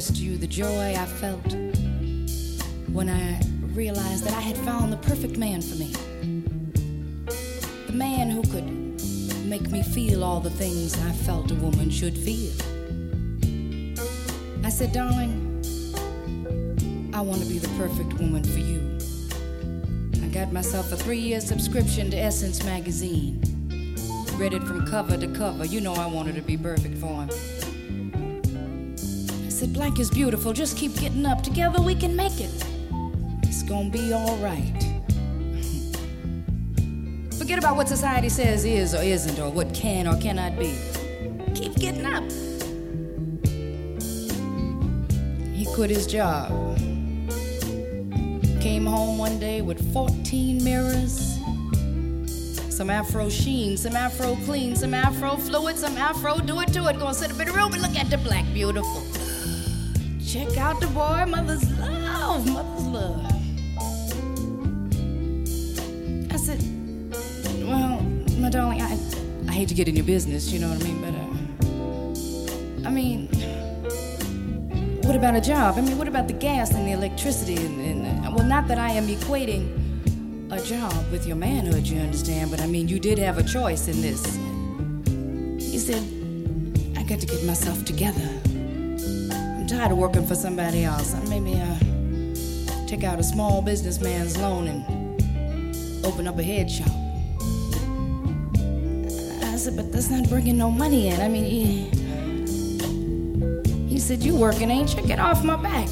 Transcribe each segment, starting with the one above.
express to you the joy I felt when I realized that I had found the perfect man for me. The man who could make me feel all the things I felt a woman should feel. I said, darling, I want to be the perfect woman for you. I got myself a 3-year subscription to Essence magazine. Read it from cover to cover. You know I wanted to be perfect for him. I said, black is beautiful. Just keep getting up. Together we can make it. It's gonna be all right. Forget about what society says is or isn't, or what can or cannot be. Keep getting up. He quit his job. Came home one day with 14 mirrors, some Afro sheen, some Afro clean, some Afro fluid, some Afro do it to it. Gonna sit up in the room and look at the black beautiful. Check out the boy, mother's love, mother's love. I said, well, my darling, I hate to get in your business, you know what I mean, but what about a job? What about the gas and the electricity and well, not that I am equating a job with your manhood, you understand, but you did have a choice in this. He said, I got to get myself together. I'm tired of working for somebody else. Maybe take out a small businessman's loan and open up a head shop. I said, but that's not bringing no money in. He said, you working, ain't you? Get off my back.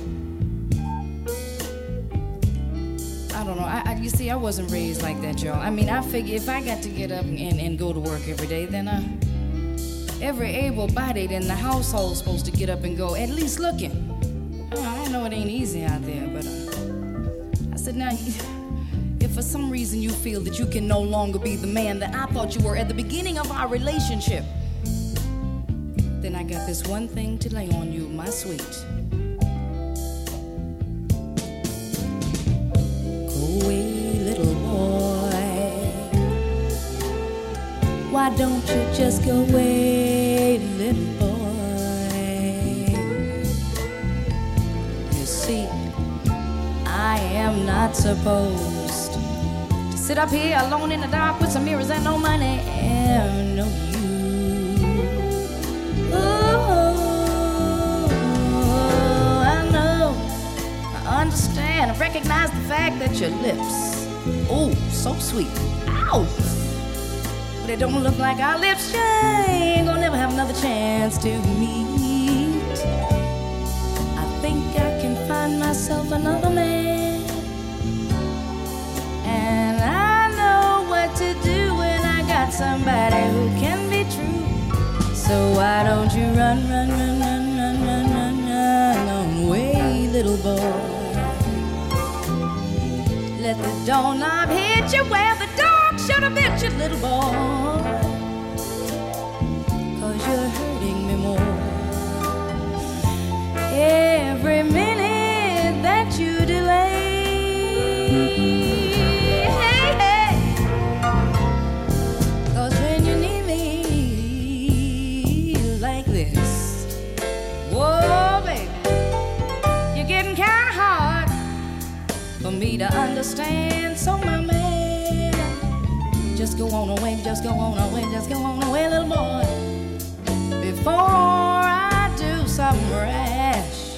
I don't know. You see, I wasn't raised like that, y'all. I figure if I got to get up and go to work every day, then every able-bodied in the household's supposed to get up and go, at least looking. I know it ain't easy out there, but I said, now, if for some reason you feel that you can no longer be the man that I thought you were at the beginning of our relationship, then I got this one thing to lay on you, my sweet. Go away, little boy. Why don't you just go away, little boy? You see, I am not supposed to sit up here alone in the dark with some mirrors and no money and no you. Understand, I recognize the fact that your lips, oh, so sweet, ow, but it don't look like our lips. Ain't gonna never have another chance to meet. I think I can find myself another man, and I know what to do when I got somebody who can be true. So why don't you run away, little boy? Let the doorknob hit you where the dog should have hit you, little boy. 'Cause you're hurting me more every minute that you delay. Hey, hey. 'Cause when you need me like this, whoa, baby, you're getting kind of hard for me to understand. So my man, just go on away, just go on away, just go on away, little boy, before I do something rash.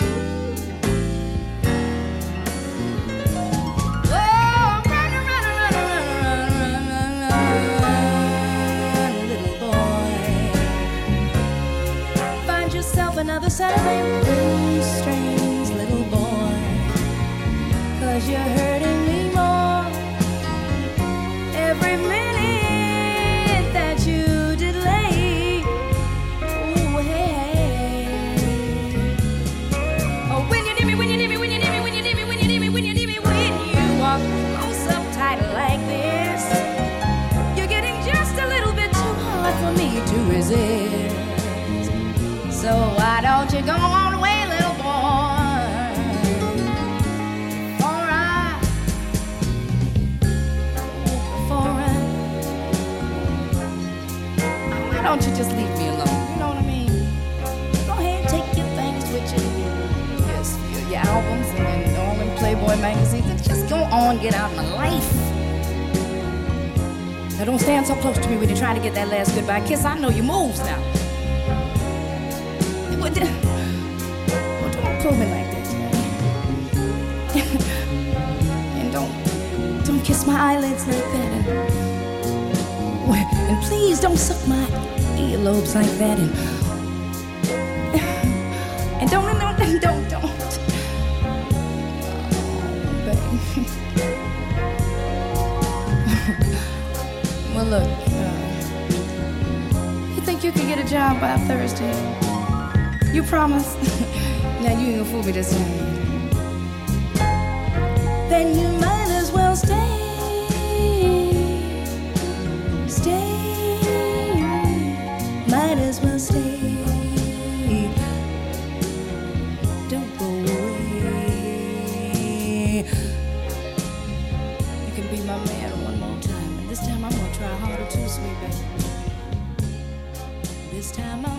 Oh, run, little boy. Find yourself another set of rainbow strings, little boy. 'Cause you're hurting me more every minute that you delay. Ooh, hey. Oh, when you need me, when you need me, when you need me, when you need me, when you need me, when you need me, when you walk close up tight like this, you're getting just a little bit too hard for me to resist. So why don't you go on away, little boy? Why don't you just leave me alone? You know what I mean? Go ahead and take your things with Playboy magazines, and just go on, get out of my life. Now don't stand so close to me when you're trying to get that last goodbye kiss. I know your moves now. Well, don't pull me like that, Jack. And don't kiss my eyelids like that. And please don't suck my earlobes like that. And don't. Well, look, you think you can get a job by Thursday? You promise? Now you ain't gonna fool me this time. Then you might as well stay. Might as well stay. Don't go away. You can be my man one more time. And this time I'm gonna try harder too, sweet baby. This time